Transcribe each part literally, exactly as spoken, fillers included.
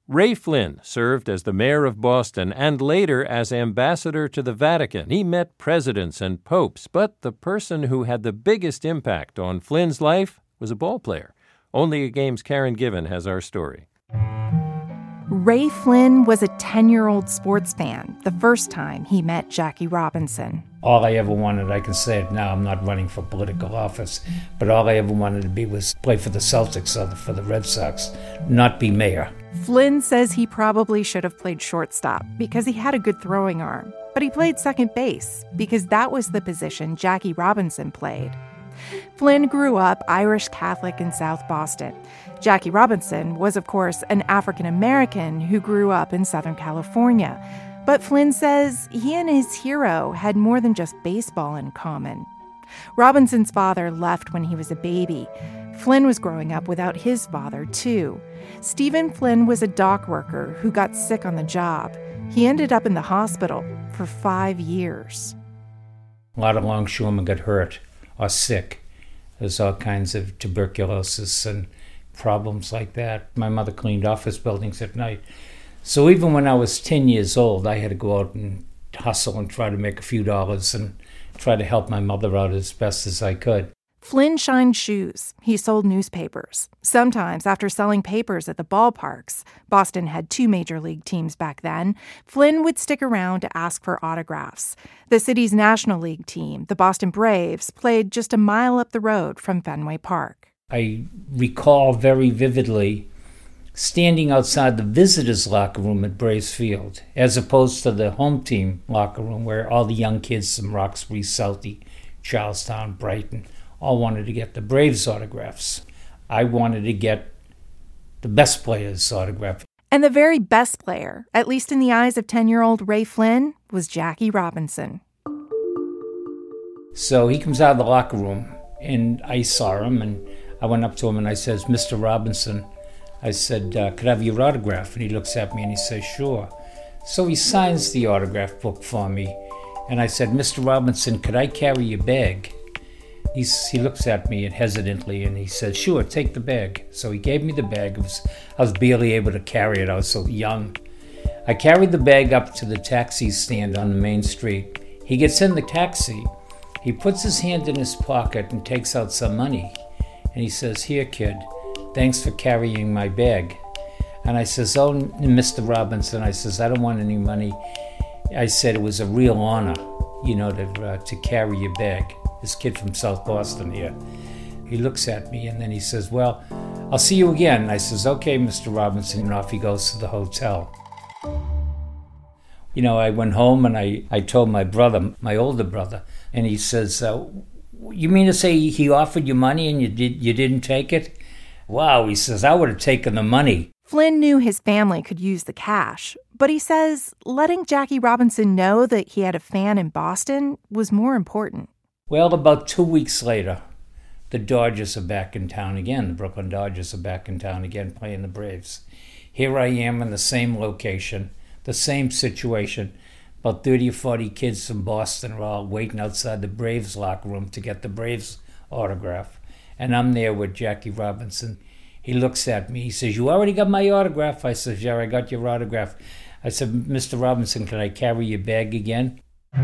Ray Flynn served as the mayor of Boston and later as ambassador to the Vatican. He met presidents and popes, but the person who had the biggest impact on Flynn's life was a ball player. Only a Game's Karen Given has our story. Ray Flynn was a ten-year-old sports fan the first time he met Jackie Robinson. All I ever wanted, I can say it now, I'm not running for political office, but all I ever wanted to be was play for the Celtics or for the Red Sox, not be mayor. Flynn says he probably should have played shortstop because he had a good throwing arm, but he played second base because that was the position Jackie Robinson played. Flynn grew up Irish Catholic in South Boston. Jackie Robinson was, of course, an African-American who grew up in Southern California. But Flynn says he and his hero had more than just baseball in common. Robinson's father left when he was a baby. Flynn was growing up without his father, too. Stephen Flynn was a dock worker who got sick on the job. He ended up in the hospital for five years. A lot of longshoremen got hurt or sick. There's all kinds of tuberculosis and problems like that. My mother cleaned office buildings at night. So even when I was ten years old, I had to go out and hustle and try to make a few dollars and try to help my mother out as best as I could. Flynn shined shoes. He sold newspapers. Sometimes, after selling papers at the ballparks, Boston had two major league teams back then, Flynn would stick around to ask for autographs. The city's National League team, the Boston Braves, played just a mile up the road from Fenway Park. I recall very vividly standing outside the visitors' locker room at Braves Field, as opposed to the home team locker room where all the young kids from Roxbury, Southie, Charlestown, Brighton, all wanted to get the Braves autographs. I wanted to get the best player's autograph. And the very best player, at least in the eyes of ten-year-old Ray Flynn, was Jackie Robinson. So he comes out of the locker room, and I saw him, and I went up to him, and I says, Mister Robinson, I said, uh, could I have your autograph? And he looks at me, and he says, sure. So he signs the autograph book for me, and I said, Mister Robinson, could I carry your bag? He's, he looks at me hesitantly, and he says, sure, take the bag. So he gave me the bag. It was, I was barely able to carry it. I was so young. I carried the bag up to the taxi stand on the main street. He gets in the taxi. He puts his hand in his pocket and takes out some money. And he says, here, kid, thanks for carrying my bag. And I says, oh, Mister Robinson, I says, I don't want any money. I said it was a real honor, you know, to, uh, to carry your bag. This kid from South Boston here. He looks at me and then he says, well, I'll see you again. I says, okay, Mister Robinson, and off he goes to the hotel. You know, I went home and I, I told my brother, my older brother, and he says, uh, you mean to say he offered you money and you did you didn't take it? Wow, he says, I would have taken the money. Flynn knew his family could use the cash, but he says letting Jackie Robinson know that he had a fan in Boston was more important. Well, about two weeks later, the Dodgers are back in town again. The Brooklyn Dodgers are back in town again playing the Braves. Here I am in the same location, the same situation. About thirty or forty kids from Boston are all waiting outside the Braves locker room to get the Braves autograph. And I'm there with Jackie Robinson. He looks at me. He says, you already got my autograph? I says, yeah, I got your autograph. I said, Mister Robinson, can I carry your bag again?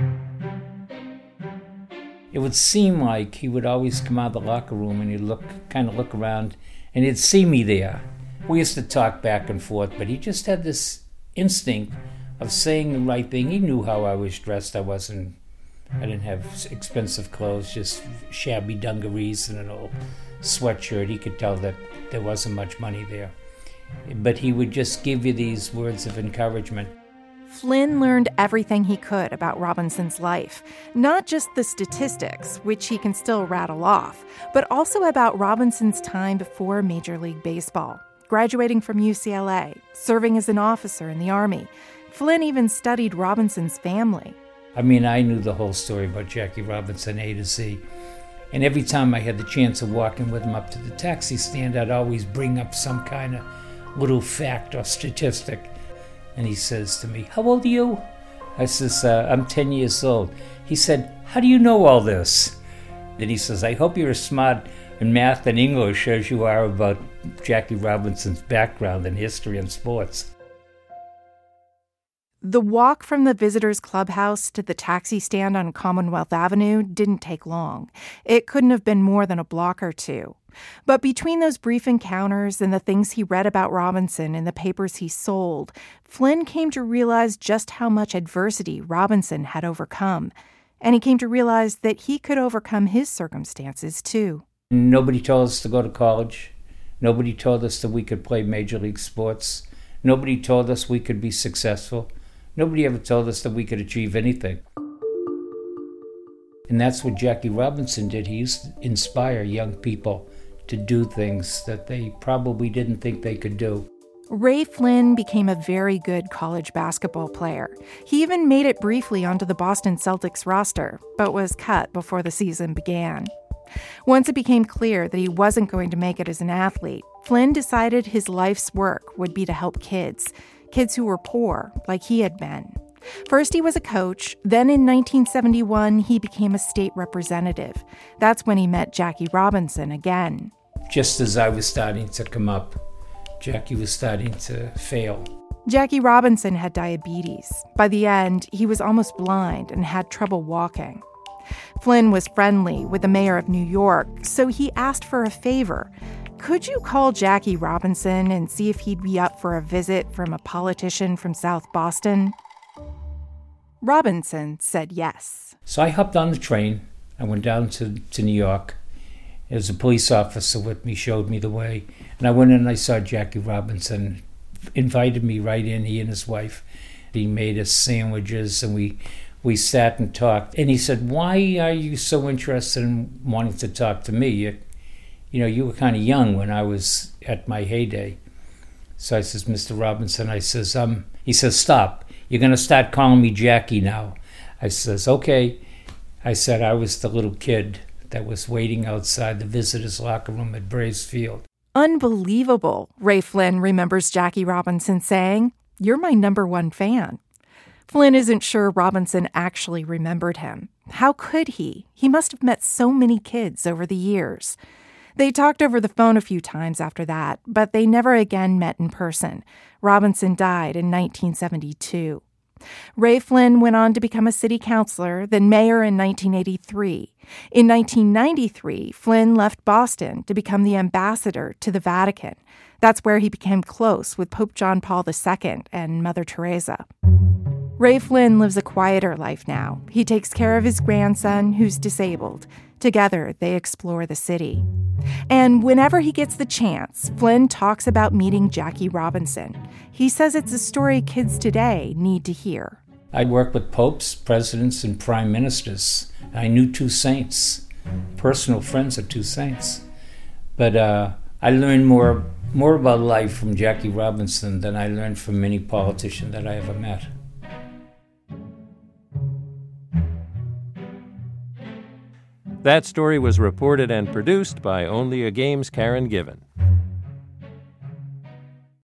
It would seem like he would always come out of the locker room and he'd look, kind of look around, and he'd see me there. We used to talk back and forth, but he just had this instinct of saying the right thing. He knew how I was dressed. I wasn't, I didn't have expensive clothes, just shabby dungarees and an old sweatshirt. He could tell that there wasn't much money there. But he would just give you these words of encouragement. Flynn learned everything he could about Robinson's life, not just the statistics, which he can still rattle off, but also about Robinson's time before Major League Baseball, graduating from U C L A, serving as an officer in the Army. Flynn even studied Robinson's family. I mean, I knew the whole story about Jackie Robinson, A to Z. And every time I had the chance of walking with him up to the taxi stand, I'd always bring up some kind of little fact or statistic. And he says to me, how old are you? I says, uh, I'm ten years old. He said, how do you know all this? Then he says, I hope you're as smart in math and English as you are about Jackie Robinson's background in history and sports. The walk from the visitors' clubhouse to the taxi stand on Commonwealth Avenue didn't take long. It couldn't have been more than a block or two. But between those brief encounters and the things he read about Robinson in the papers he sold, Flynn came to realize just how much adversity Robinson had overcome. And he came to realize that he could overcome his circumstances, too. Nobody told us to go to college. Nobody told us that we could play major league sports. Nobody told us we could be successful. Nobody ever told us that we could achieve anything. And that's what Jackie Robinson did. He used to inspire young people to do things that they probably didn't think they could do. Ray Flynn became a very good college basketball player. He even made it briefly onto the Boston Celtics roster, but was cut before the season began. Once it became clear that he wasn't going to make it as an athlete, Flynn decided his life's work would be to help kids, kids who were poor, like he had been. First, he was a coach. Then in nineteen seventy-one, he became a state representative. That's when he met Jackie Robinson again. Just as I was starting to come up, Jackie was starting to fail. Jackie Robinson had diabetes. By the end, he was almost blind and had trouble walking. Flynn was friendly with the mayor of New York, so he asked for a favor. Could you call Jackie Robinson and see if he'd be up for a visit from a politician from South Boston? Robinson said yes. So I hopped on the train. I went down to, to New York. There was a police officer with me, showed me the way. And I went in and I saw Jackie Robinson, invited me right in, he and his wife. He made us sandwiches and we, we sat and talked. And he said, why are you so interested in wanting to talk to me? You, you know, you were kind of young when I was at my heyday. So I says, Mister Robinson, I says, um, he says, stop. You're going to start calling me Jackie now. I says, okay. I said I was the little kid that was waiting outside the visitors' locker room at Braves Field. Unbelievable, Ray Flynn remembers Jackie Robinson saying, you're my number one fan. Flynn isn't sure Robinson actually remembered him. How could he? He must have met so many kids over the years. They talked over the phone a few times after that, but they never again met in person. Robinson died in nineteen seventy-two. Ray Flynn went on to become a city councilor, then mayor in nineteen eighty-three. In nineteen ninety-three, Flynn left Boston to become the ambassador to the Vatican. That's where he became close with Pope John Paul the Second and Mother Teresa. Ray Flynn lives a quieter life now. He takes care of his grandson, who's disabled. Together, they explore the city. And whenever he gets the chance, Flynn talks about meeting Jackie Robinson. He says it's a story kids today need to hear. I worked with popes, presidents, and prime ministers. I knew two saints, personal friends of two saints. But uh, I learned more, more about life from Jackie Robinson than I learned from any politician that I ever met. That story was reported and produced by Only a Game's Karen Given.